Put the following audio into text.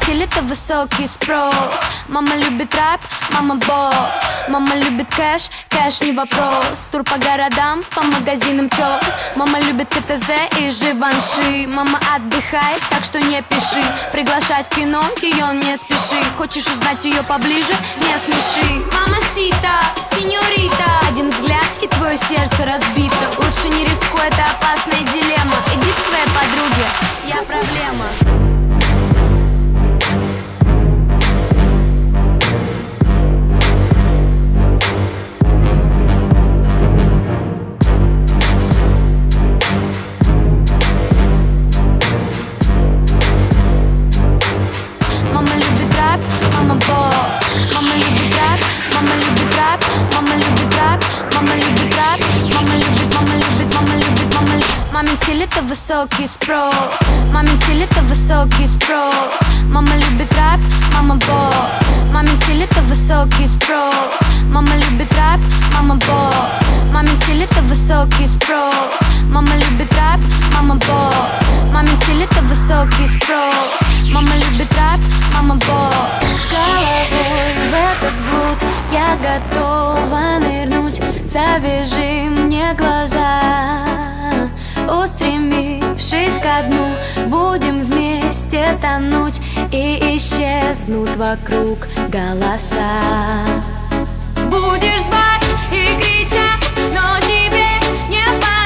стиль — это высокий спрос. Мама любит рэп, мама босс. Мама любит кэш, кэш не вопрос. Тур по городам, по магазинам чокс. Мама любит КТЗ и Живанши. Мама отдыхает, так что не пиши. Приглашать в кино, ее не спеши. Хочешь узнать ее поближе? Не смеши. Мамасита, сеньорита. Один взгляд и твое сердце разбито. Лучше не рискуй, это опасная дилемма. Иди к своей подруге, я проблема. Мама любит рэп, мама босс. Мама любит рэп, мама любит рэп. Мама любит рэп, мама любит рэп. Мама любит, мама любит, мама любит, мама любит. Мамин стиль — это высокий спрос. Мамин стиль — это высокий спрос. Мама любит рэп, мама босс. Мамин стиль — это высокий спрос. Мама любит рэп, мама босс. Мамин стиль — это высокий спрос. Мама любит рэп, мама босс. Мамин стиль — это высокий спрос. Мама любит рэп, мама босс. С головой в этот блуд я готова нырнуть. Завяжи мне глаза, устремившись ко дну. Будем вместе тонуть, и исчезнут вокруг голоса. Будешь звать и кричать, но тебе не понять.